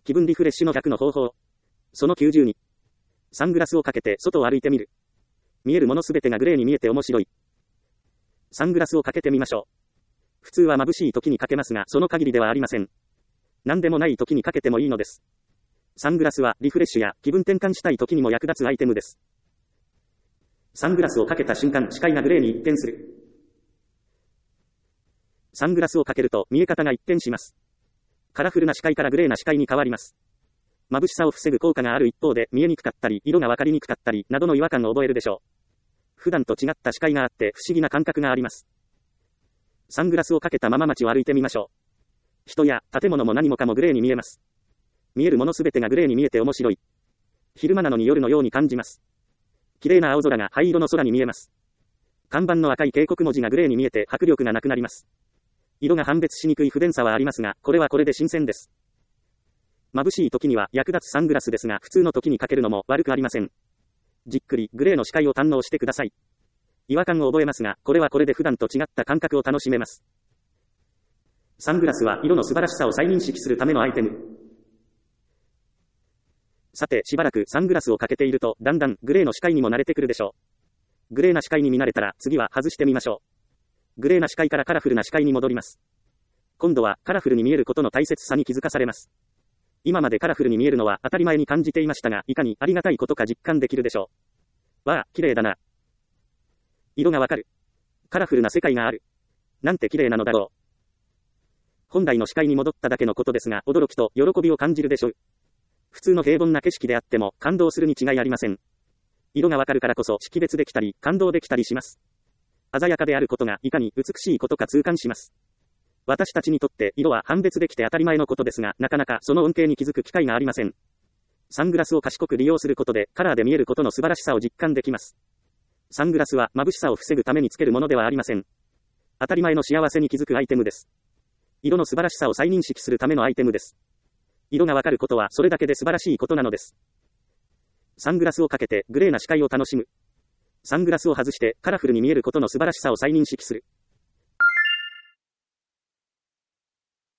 気分リフレッシュの逆の方法。その92。サングラスをかけて外を歩いてみる。見えるものすべてがグレーに見えて面白い。サングラスをかけてみましょう。普通は眩しい時にかけますが、その限りではありません。何でもない時にかけてもいいのです。サングラスはリフレッシュや気分転換したい時にも役立つアイテムです。サングラスをかけた瞬間、視界がグレーに一変する。サングラスをかけると見え方が一変します。カラフルな視界からグレーな視界に変わります。眩しさを防ぐ効果がある一方で、見えにくかったり、色がわかりにくかったり、などの違和感を覚えるでしょう。普段と違った視界があって不思議な感覚があります。サングラスをかけたまま街を歩いてみましょう。人や建物も何もかもグレーに見えます。見えるものすべてがグレーに見えて面白い。昼間なのに夜のように感じます。綺麗な青空が灰色の空に見えます。看板の赤い警告文字がグレーに見えて迫力がなくなります。色が判別しにくい不便さはありますが、これはこれで新鮮です。眩しい時には役立つサングラスですが、普通の時にかけるのも悪くありません。じっくりグレーの視界を堪能してください。違和感を覚えますが、これはこれで普段と違った感覚を楽しめます。サングラスは色の素晴らしさを再認識するためのアイテム。さて、しばらくサングラスをかけていると、だんだんグレーの視界にも慣れてくるでしょう。グレーな視界に見慣れたら、次は外してみましょう。グレーな視界からカラフルな視界に戻ります。今度はカラフルに見えることの大切さに気づかされます。今までカラフルに見えるのは当たり前に感じていましたが、いかにありがたいことか実感できるでしょう。わあ、綺麗だな。色がわかる。カラフルな世界がある。なんて綺麗なのだろう。本来の視界に戻っただけのことですが、驚きと喜びを感じるでしょう。普通の平凡な景色であっても、感動するに違いありません。色がわかるからこそ識別できたり、感動できたりします。鮮やかであることがいかに美しいことか痛感します。私たちにとって色は判別できて当たり前のことですが、なかなかその恩恵に気づく機会がありません。サングラスを賢く利用することで、カラーで見えることの素晴らしさを実感できます。サングラスは眩しさを防ぐためにつけるものではありません。当たり前の幸せに気づくアイテムです。色の素晴らしさを再認識するためのアイテムです。色がわかることはそれだけで素晴らしいことなのです。サングラスをかけてグレーな視界を楽しむ。サングラスを外してカラフルに見えることの素晴らしさを再認識する。